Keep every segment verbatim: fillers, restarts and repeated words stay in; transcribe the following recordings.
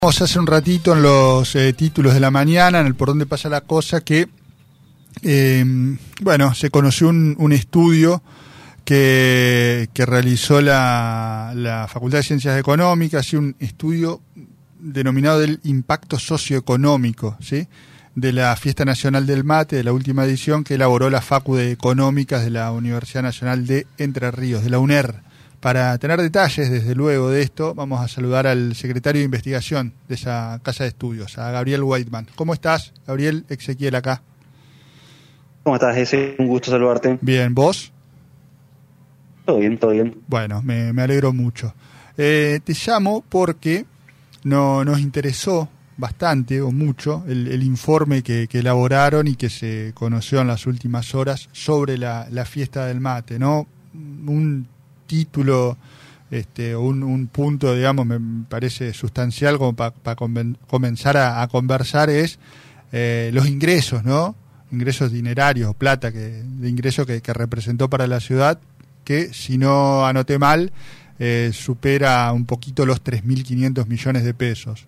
Hace un ratito en los eh, títulos de la mañana, en el Por Dónde Pasa la Cosa, que eh, bueno, se conoció un, un estudio que, que realizó la, la Facultad de Ciencias Económicas, un estudio denominado del impacto socioeconómico, ¿sí?, de la Fiesta Nacional del Mate, de la última edición, que elaboró la Facu de Económicas de la Universidad Nacional de Entre Ríos, de la UNER. Para tener detalles, desde luego, de esto, vamos a saludar al secretario de investigación de esa casa de estudios, a Gabriel Weidman. ¿Cómo estás, Gabriel? Ezequiel acá. ¿Cómo estás, Ese? Un gusto saludarte. Bien, ¿vos? Todo bien, todo bien. Bueno, me, me alegro mucho. Eh, te llamo porque no, nos interesó bastante o mucho el, el informe que, que elaboraron y que se conoció en las últimas horas sobre la, la fiesta del mate, ¿no? Un título, este, un, un punto, digamos, me parece sustancial como para pa comenzar a, a conversar es eh, los ingresos, ¿no? Ingresos dinerarios, plata que, de ingreso que, que representó para la ciudad, que si no anoté mal, eh, supera un poquito los tres mil quinientos millones de pesos.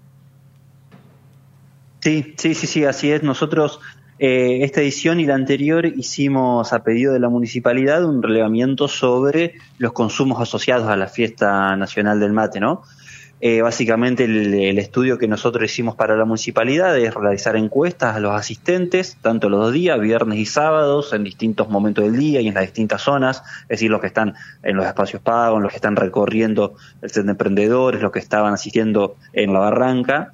Sí, sí, sí, sí, así es. Nosotros eh, esta edición y la anterior hicimos a pedido de la municipalidad un relevamiento sobre los consumos asociados a la Fiesta Nacional del Mate, ¿no? Eh, básicamente el, el estudio que nosotros hicimos para la municipalidad es realizar encuestas a los asistentes, tanto los dos días, viernes y sábados, en distintos momentos del día y en las distintas zonas, es decir, los que están en los espacios pagos, los que están recorriendo el centro de emprendedores, los que estaban asistiendo en la barranca.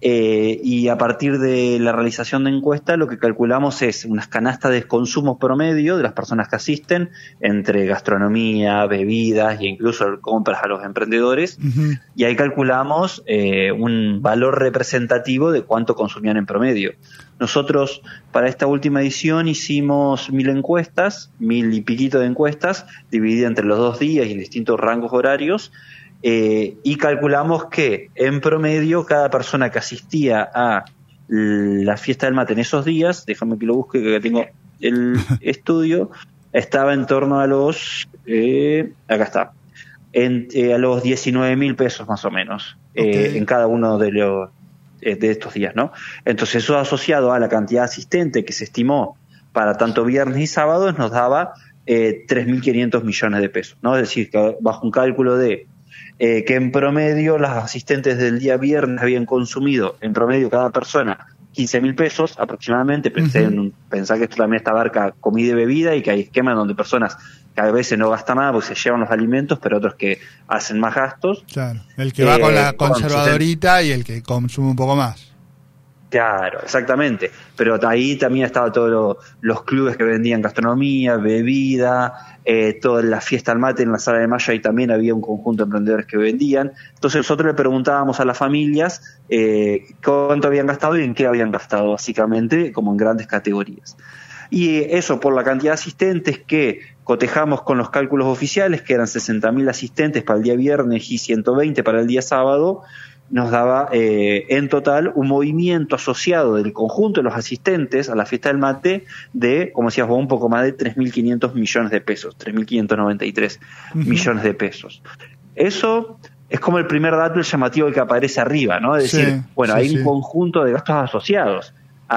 Eh, y a partir de la realización de encuesta lo que calculamos es unas canastas de consumo promedio de las personas que asisten entre gastronomía, bebidas e incluso compras a los emprendedores. Uh-huh. Y ahí calculamos eh, un valor representativo de cuánto consumían en promedio. Nosotros para esta última edición hicimos mil encuestas, mil y piquito de encuestas divididas entre los dos días y en distintos rangos horarios. Eh, y calculamos que en promedio cada persona que asistía a la fiesta del mate en esos días, déjame que lo busque que tengo el estudio, estaba en torno a los eh, acá está en, eh, a los diecinueve mil pesos más o menos. Okay. eh, en cada uno de los eh, de estos días, ¿no? Entonces eso asociado a la cantidad de asistentes que se estimó para tanto viernes y sábados nos daba eh, tres mil quinientos millones de pesos, ¿no? Es decir, que bajo un cálculo de Eh, que en promedio las asistentes del día viernes habían consumido en promedio cada persona quince mil pesos aproximadamente. Pensé uh-huh. en pensar que esto también esta abarca comida y bebida y que hay esquemas donde personas que a veces no gastan nada porque se llevan los alimentos, pero otros que hacen más gastos. Claro, el que va eh, con la conservadorita con y el que consume un poco más. Claro, exactamente. Pero ahí también estaban todos lo, los clubes que vendían gastronomía, bebida, eh, toda la fiesta al mate en la Sala de Mayo, ahí también había un conjunto de emprendedores que vendían. Entonces nosotros le preguntábamos a las familias eh, cuánto habían gastado y en qué habían gastado, básicamente, como en grandes categorías. Y eso por la cantidad de asistentes que cotejamos con los cálculos oficiales, que eran sesenta mil asistentes para el día viernes y ciento veinte para el día sábado, nos daba eh, en total un movimiento asociado del conjunto de los asistentes a la fiesta del mate de, como decías vos, un poco más de tres mil quinientos millones de pesos, tres mil quinientos noventa y tres uh-huh. millones de pesos. Eso es como el primer dato, el llamativo que aparece arriba, ¿no? Es decir, sí, bueno, sí, hay sí. un conjunto de gastos asociados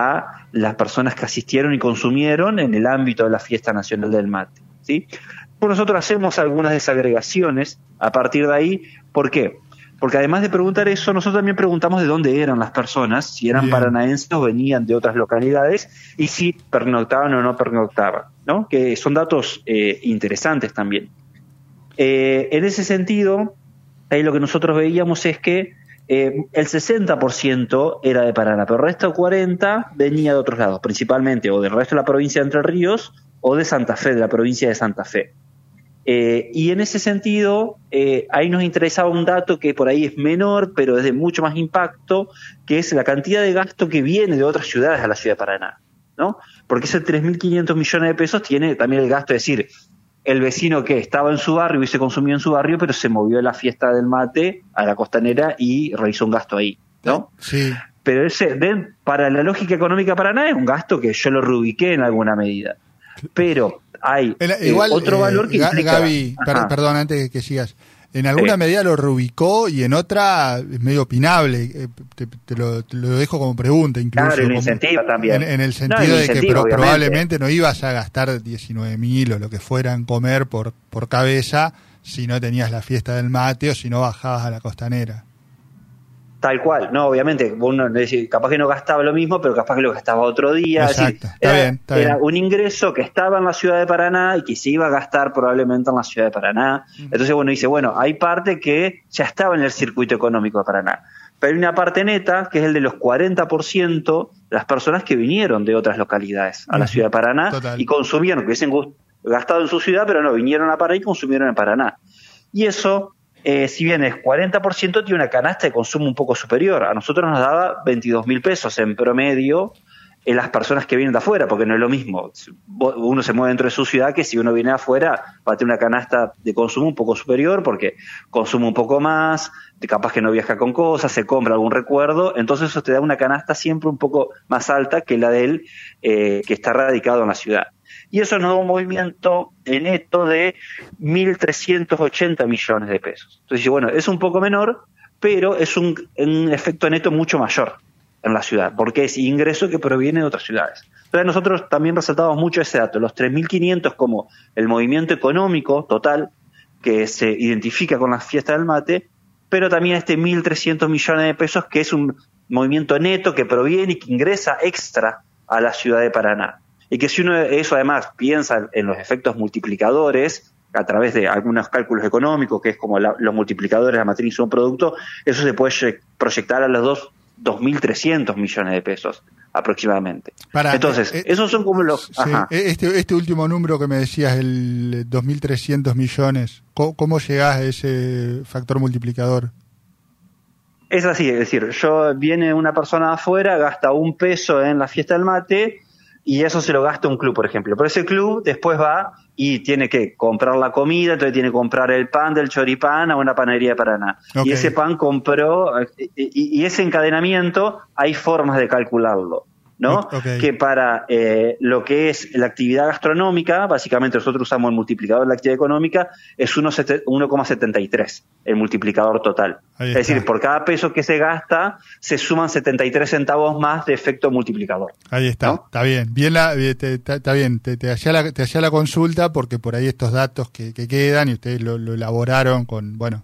a las personas que asistieron y consumieron en el ámbito de la fiesta nacional del mate, ¿sí? Pues nosotros hacemos algunas desagregaciones a partir de ahí. ¿Por qué? Porque además de preguntar eso, nosotros también preguntamos de dónde eran las personas, si eran Bien. paranaenses o venían de otras localidades, y si pernoctaban o no pernoctaban, ¿no? Que son datos eh, interesantes también. Eh, en ese sentido, ahí lo que nosotros veíamos es que eh, el sesenta por ciento era de Paraná, pero el resto cuarenta por ciento venía de otros lados, principalmente o del resto de la provincia de Entre Ríos o de Santa Fe, de la provincia de Santa Fe. Eh, y en ese sentido, eh, ahí nos interesaba un dato que por ahí es menor, pero es de mucho más impacto, que es la cantidad de gasto que viene de otras ciudades a la ciudad de Paraná, ¿no? Porque ese tres mil quinientos millones de pesos tiene también el gasto, es decir, el vecino que estaba en su barrio hubiese consumido en su barrio, pero se movió a la fiesta del mate a la costanera y realizó un gasto ahí, ¿no? Sí. Pero ese, de, para la lógica económica de Paraná es un gasto que yo lo reubiqué en alguna medida. Pero hay el, igual, eh, otro eh, valor que G- implica... Gaby, per, perdón, antes que, que sigas. en alguna sí. medida lo reubicó y en otra es medio opinable. Eh, te, te, lo, te lo dejo como pregunta incluso. Claro, y lo como, incentiva también. En, en el sentido no, de que incentiva, pro, probablemente no ibas a gastar diecinueve mil o lo que fuera en comer por, por cabeza si no tenías la fiesta del mate o si no bajabas a la costanera. Tal cual, no, obviamente, uno capaz que no gastaba lo mismo, pero capaz que lo gastaba otro día. Exacto, es decir, está era, bien, está era bien. un ingreso que estaba en la ciudad de Paraná y que se iba a gastar probablemente en la ciudad de Paraná. Entonces, bueno, dice, bueno, hay parte que ya estaba en el circuito económico de Paraná, pero hay una parte neta que es el de los cuarenta por ciento de las personas que vinieron de otras localidades a la ciudad de Paraná. Total. Y consumieron, que hubiesen gastado en su ciudad, pero no, vinieron a Paraná y consumieron en Paraná. Y eso... Eh, si bien es cuarenta por ciento, tiene una canasta de consumo un poco superior. A nosotros nos daba veintidós mil pesos en promedio en las personas que vienen de afuera, porque no es lo mismo. Uno se mueve dentro de su ciudad que si uno viene de afuera va a tener una canasta de consumo un poco superior porque consume un poco más, capaz que no viaja con cosas, se compra algún recuerdo, entonces eso te da una canasta siempre un poco más alta que la de él eh, que está radicado en la ciudad. Y eso nos da un movimiento neto de mil trescientos ochenta millones de pesos. Entonces, bueno, es un poco menor, pero es un, un efecto neto mucho mayor en la ciudad, porque es ingreso que proviene de otras ciudades. Entonces nosotros también resaltamos mucho ese dato, los tres mil quinientos como el movimiento económico total que se identifica con la fiesta del mate, pero también este mil trescientos millones de pesos que es un movimiento neto que proviene y que ingresa extra a la ciudad de Paraná. Y que si uno eso además piensa en los efectos multiplicadores a través de algunos cálculos económicos, que es como la, los multiplicadores de la matriz de un producto, eso se puede proyectar a los dos, dos mil trescientos millones de pesos aproximadamente. Para, Entonces, eh, esos son como los... Sí, este, este último número que me decías, el dos mil trescientos millones, ¿cómo, cómo llegás a ese factor multiplicador? Es así, es decir, yo viene una persona de afuera, gasta un peso en la fiesta del mate, y eso se lo gasta un club, por ejemplo. Pero ese club después va y tiene que comprar la comida, entonces tiene que comprar el pan del choripán a una panadería de Paraná. Okay. Y ese pan compró, y, y ese encadenamiento hay formas de calcularlo, ¿no? Okay. Que para eh, lo que es la actividad gastronómica, básicamente nosotros usamos el multiplicador de la actividad económica, es uno coma setenta y tres el multiplicador total. Es decir, por cada peso que se gasta, se suman setenta y tres centavos más de efecto multiplicador. Ahí está, ¿no? Está bien. Bien la, te, te, está bien, te, te, hacía la, te hacía la consulta porque por ahí estos datos que, que quedan y ustedes lo, lo elaboraron con, bueno,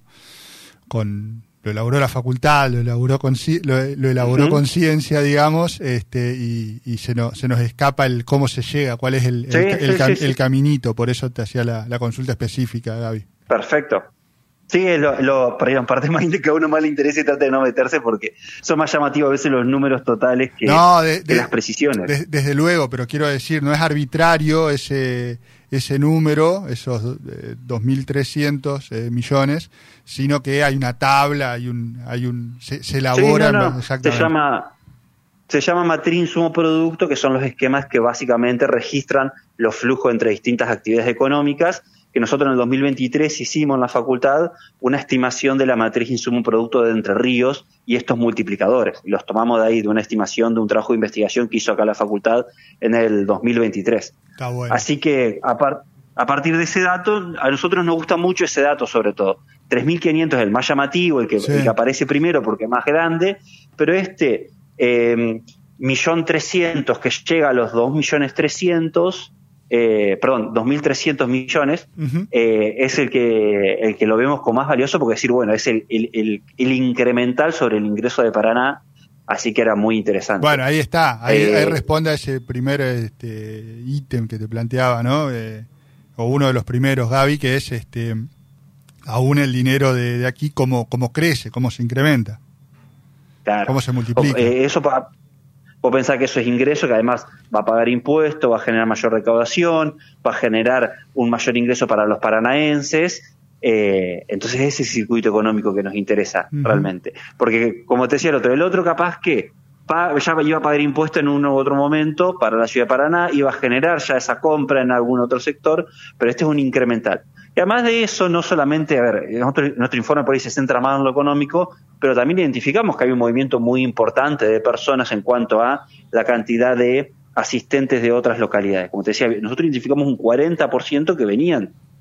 con... lo elaboró la facultad, lo elaboró con lo, lo elaboró uh-huh. con ciencia, digamos, este, y, y se nos se nos escapa el cómo se llega, cuál es el, sí, el, sí, el, sí, sí. el caminito, por eso te hacía la, la consulta específica, Gaby. Perfecto. Sí, lo, lo en parte más que a uno más le interesa y trata de no meterse porque son más llamativos a veces los números totales que, no, de, que de, las precisiones. De, desde luego, pero quiero decir, no es arbitrario ese ese número, esos eh, dos mil trescientos eh, millones, sino que hay una tabla, hay un hay un se, se elabora. Sí, no, no. Se llama se llama matriz insumo producto, que son los esquemas que básicamente registran los flujos entre distintas actividades económicas, que nosotros en el dos mil veintitrés hicimos en la facultad una estimación de la matriz insumo producto de Entre Ríos y estos multiplicadores. Y los tomamos de ahí, de una estimación de un trabajo de investigación que hizo acá la facultad en el dos mil veintitrés. Está bueno. Así que a, par, a partir de ese dato, a nosotros nos gusta mucho ese dato sobre todo. tres mil quinientos es el más llamativo, el que, sí. el que aparece primero porque es más grande, pero este eh, millón trescientos que llega a los dos millones trescientos... Eh, perdón, dos mil trescientos millones, uh-huh. eh, es el que el que lo vemos como más valioso porque decir, bueno, es el, el, el, el incremental sobre el ingreso de Paraná, así que era muy interesante. Bueno, ahí está, ahí, eh, ahí responde a ese primer este, ítem que te planteaba, ¿no? Eh, o uno de los primeros, Gaby, que es este aún el dinero de, de aquí, cómo, cómo crece, cómo se incrementa, claro. cómo se multiplica. O, eh, eso para Vos pensás que eso es ingreso, que además va a pagar impuestos, va a generar mayor recaudación, va a generar un mayor ingreso para los paranaenses. Eh, entonces ese es el circuito económico que nos interesa uh-huh. realmente. Porque, como te decía el otro, el otro capaz que pa, ya iba a pagar impuestos en un u otro momento para la ciudad de Paraná, iba a generar ya esa compra en algún otro sector, pero este es un incremental. Y además de eso, no solamente, a ver, nuestro, nuestro informe por ahí se centra más en lo económico, pero también identificamos que hay un movimiento muy importante de personas en cuanto a la cantidad de asistentes de otras localidades. Como te decía, nosotros identificamos un cuarenta por ciento que venían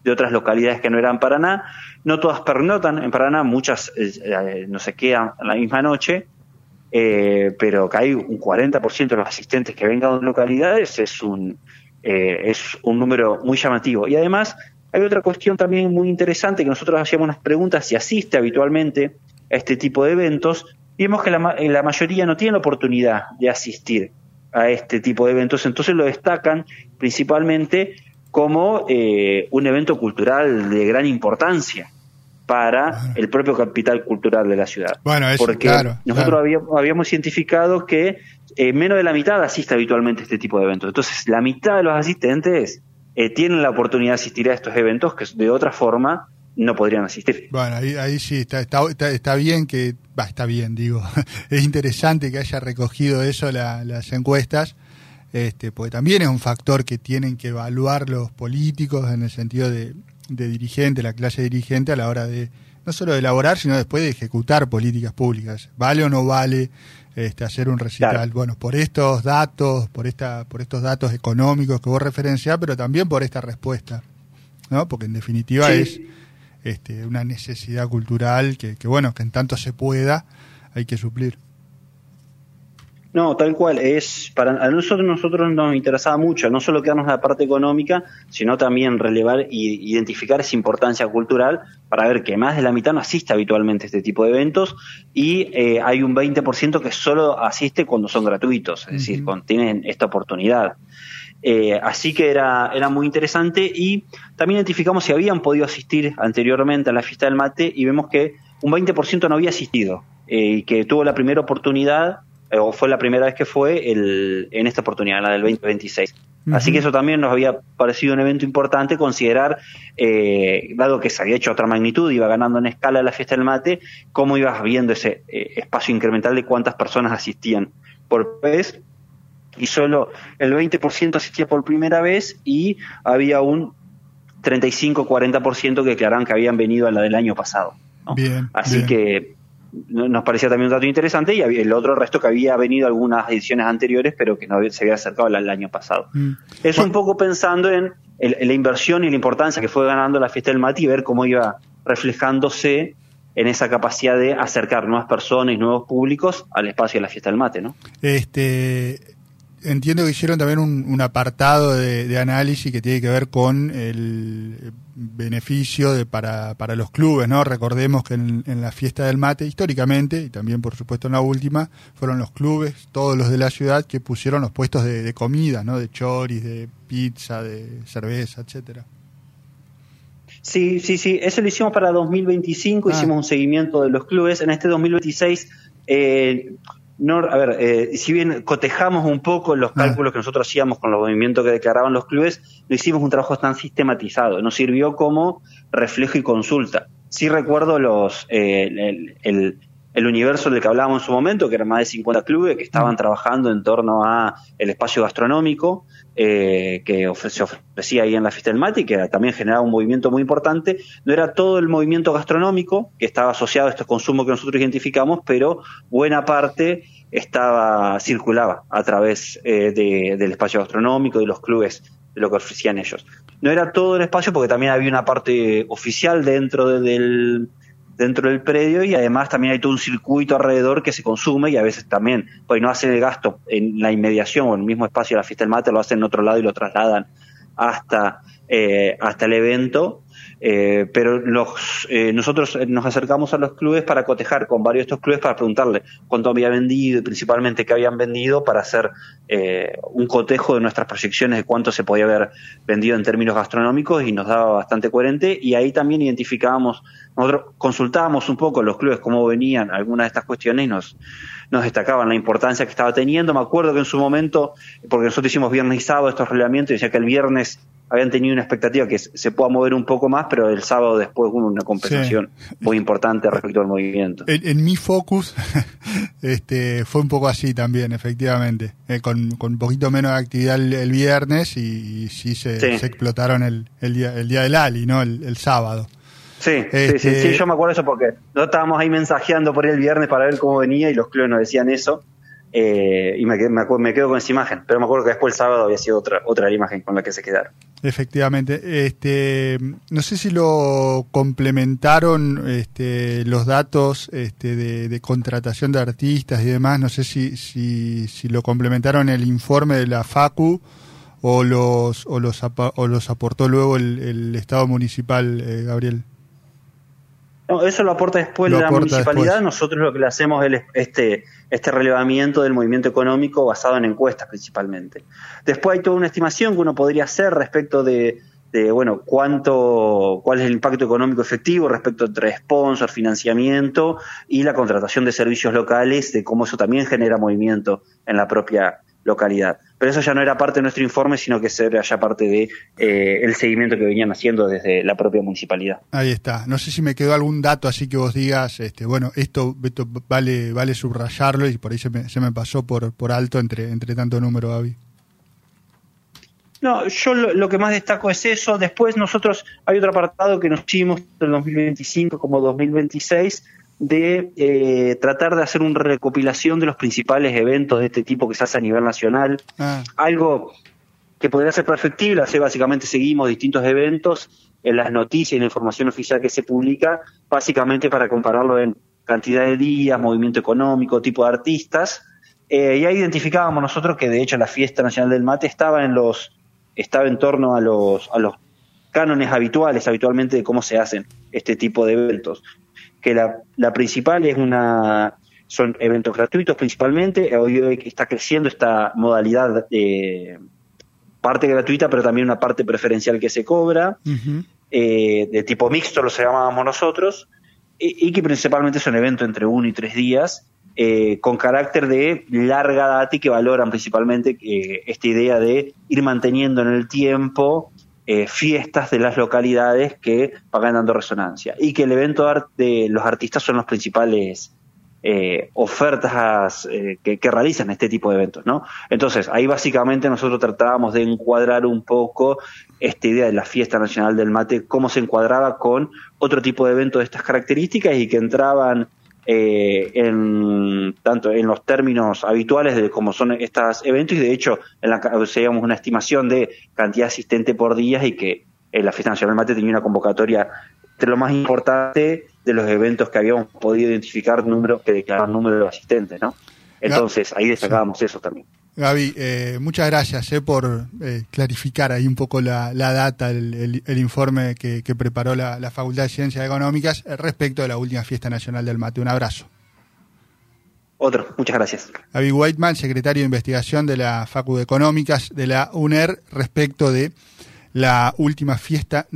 de otras localidades que no eran Paraná. No todas pernotan en Paraná, muchas eh, no se quedan la misma noche, eh, pero que hay un cuarenta por ciento de los asistentes que vengan de localidades es un, eh, es un número muy llamativo. Y además hay otra cuestión también muy interesante, que nosotros hacíamos unas preguntas si asiste habitualmente a este tipo de eventos, y vemos que la, la mayoría no tiene la oportunidad de asistir a este tipo de eventos, entonces lo destacan principalmente como eh, un evento cultural de gran importancia para bueno. el propio capital cultural de la ciudad. Bueno, eso, porque claro, nosotros claro. Habíamos, habíamos identificado que eh, menos de la mitad asiste habitualmente a este tipo de eventos. Entonces, la mitad de los asistentes eh, tienen la oportunidad de asistir a estos eventos que de otra forma no podrían asistir. Bueno, ahí, ahí sí, está, está, está, está bien que, bah, está bien, digo, es interesante que haya recogido eso la, las encuestas, este, porque también es un factor que tienen que evaluar los políticos en el sentido de, de dirigente, la clase dirigente a la hora de, no solo de elaborar, sino después de ejecutar políticas públicas. ¿Vale o no vale este, hacer un recital? Claro. Bueno, por estos datos, por esta, por estos datos económicos que vos referenciás, pero también por esta respuesta, ¿no? Porque en definitiva sí. es Este, una necesidad cultural que, que, bueno, que en tanto se pueda, hay que suplir. No, tal cual. Es para a nosotros, nosotros nos interesaba mucho, no solo quedarnos en la parte económica, sino también relevar y identificar esa importancia cultural para ver que más de la mitad no asiste habitualmente a este tipo de eventos y eh, hay un veinte por ciento que solo asiste cuando son gratuitos, es uh-huh. decir, cuando tienen esta oportunidad. Eh, así que era, era muy interesante y también identificamos si habían podido asistir anteriormente a la fiesta del mate y vemos que un veinte por ciento no había asistido y eh, que tuvo la primera oportunidad eh, o fue la primera vez que fue el, en esta oportunidad, la del veinte veintiséis. Uh-huh. Así que eso también nos había parecido un evento importante considerar, eh, dado que se había hecho otra magnitud, iba ganando en escala la fiesta del mate, cómo ibas viendo ese eh, espacio incremental de cuántas personas asistían por vez. Y solo el veinte por ciento asistía por primera vez y había un treinta y cinco a cuarenta por ciento que declaraban que habían venido a la del año pasado, ¿no? Bien, así bien. que nos parecía también un dato interesante y había el otro resto que había venido algunas ediciones anteriores pero que no había, se había acercado al año pasado. Mm. Es bueno. un poco pensando en, el, en la inversión y la importancia que fue ganando la fiesta del mate y ver cómo iba reflejándose en esa capacidad de acercar nuevas personas y nuevos públicos al espacio de la fiesta del mate, ¿no? Este... Entiendo que hicieron también un, un apartado de, de análisis que tiene que ver con el beneficio de para, para los clubes, ¿no? Recordemos que en, en la fiesta del mate, históricamente, y también por supuesto en la última, fueron los clubes, todos los de la ciudad, que pusieron los puestos de, de comida, ¿no? De choris, de pizza, de cerveza, etcétera. Sí, sí, sí. Eso lo hicimos para dos mil veinticinco, ah. hicimos un seguimiento de los clubes. En este dos mil veintiséis... Eh, No, a ver, eh, si bien cotejamos un poco los cálculos que nosotros hacíamos con los movimientos que declaraban los clubes, no hicimos un trabajo tan sistematizado, nos sirvió como reflejo y consulta. Sí recuerdo los eh, el, el, el universo del que hablábamos en su momento, que eran más de cincuenta clubes que estaban trabajando en torno a el espacio gastronómico eh, que ofre- se ofrecía ahí en la fiesta del mate y que también generaba un movimiento muy importante. No era todo el movimiento gastronómico que estaba asociado a estos consumos que nosotros identificamos, pero buena parte estaba circulaba a través eh, de, del espacio gastronómico, de los clubes, de lo que ofrecían ellos. No era todo el espacio porque también había una parte oficial dentro de, del dentro del predio y además también hay todo un circuito alrededor que se consume y a veces también, pues no hacen el gasto en la inmediación o en el mismo espacio de la fiesta del mate, lo hacen en otro lado y lo trasladan hasta, eh, hasta el evento. Eh, pero los, eh, nosotros nos acercamos a los clubes para cotejar con varios de estos clubes para preguntarle cuánto había vendido y principalmente qué habían vendido para hacer eh, un cotejo de nuestras proyecciones de cuánto se podía haber vendido en términos gastronómicos y nos daba bastante coherente y ahí también identificábamos, nosotros consultábamos un poco los clubes cómo venían algunas de estas cuestiones y nos, nos destacaban la importancia que estaba teniendo. Me acuerdo que en su momento, porque nosotros hicimos viernes y sábado estos reglamentos y decía que el viernes habían tenido una expectativa que se pueda mover un poco más, pero el sábado después hubo una compensación sí. muy importante respecto al movimiento. En, en mi focus este, fue un poco así también, efectivamente, eh, con, con un poquito menos de actividad el, el viernes y, y sí, se, sí se explotaron el, el, día, el día del Ali, ¿no? El, el sábado. Sí, este... sí, sí, sí, yo me acuerdo eso porque nosotros estábamos ahí mensajeando por ahí el viernes para ver cómo venía y los clubes nos decían eso. Eh, y me, me, me quedo con esa imagen, pero me acuerdo que después el sábado había sido otra otra imagen con la que se quedaron. Efectivamente. Este, no sé si lo complementaron este, los datos este, de, de contratación de artistas y demás, no sé si, si, si lo complementaron el informe de la Facu o los, o los, o los aportó luego el, el Estado municipal, eh, Gabriel. No, eso lo aporta después lo la aporta municipalidad. Después. Nosotros lo que le hacemos es este, este relevamiento del movimiento económico basado en encuestas principalmente. Después hay toda una estimación que uno podría hacer respecto de, de bueno, cuánto, cuál es el impacto económico efectivo respecto entre sponsor, financiamiento y la contratación de servicios locales, de cómo eso también genera movimiento en la propia localidad. Pero eso ya no era parte de nuestro informe, sino que era ya parte de eh, el seguimiento que venían haciendo desde la propia municipalidad. Ahí está. No sé si me quedó algún dato así que vos digas, este, bueno, esto, esto vale vale subrayarlo y por ahí se me, se me pasó por por alto entre entre tanto número, Gaby. No, yo lo, lo que más destaco es eso. Después nosotros, hay otro apartado que nos hicimos del dos mil veinticinco como dos mil veintiséis, de eh, tratar de hacer una recopilación de los principales eventos de este tipo que se hace a nivel nacional. Ah. Algo que podría ser perfectible, así básicamente seguimos distintos eventos en las noticias y en la información oficial que se publica, básicamente para compararlo en cantidad de días, movimiento económico, tipo de artistas, eh, y ahí identificábamos nosotros que de hecho la Fiesta Nacional del Mate estaba en los estaba en torno a los a los cánones habituales, habitualmente de cómo se hacen este tipo de eventos. Que la, la principal es una son eventos gratuitos principalmente. Hoy, hoy está creciendo esta modalidad de parte gratuita, pero también una parte preferencial que se cobra, uh-huh. eh, de tipo mixto, lo llamábamos nosotros, y, y que principalmente son eventos entre uno y tres días, eh, con carácter de larga data y que valoran principalmente eh, esta idea de ir manteniendo en el tiempo Eh, fiestas de las localidades que van dando resonancia, y que el evento de los artistas son los principales eh, ofertas eh, que, que realizan este tipo de eventos, ¿no? Entonces ahí básicamente nosotros tratábamos de encuadrar un poco esta idea de la Fiesta Nacional del Mate, cómo se encuadraba con otro tipo de eventos de estas características y que entraban Eh, en tanto en los términos habituales de cómo son estos eventos, y de hecho en la, seguíamos una estimación de cantidad asistente por días, y que eh, la Fiesta Nacional del Mate tenía una convocatoria entre lo más importante de los eventos que habíamos podido identificar, números que declaraban número de asistentes, ¿no? Entonces ahí destacábamos sí. eso también. Gaby, eh, muchas gracias eh, por eh, clarificar ahí un poco la, la data, el, el, el informe que, que preparó la, la Facultad de Ciencias Económicas eh, respecto de la última Fiesta Nacional del Mate. Un abrazo. Otro, muchas gracias. Gaby Whiteman, secretario de Investigación de la Facultad de Económicas de la U N E R, respecto de la última fiesta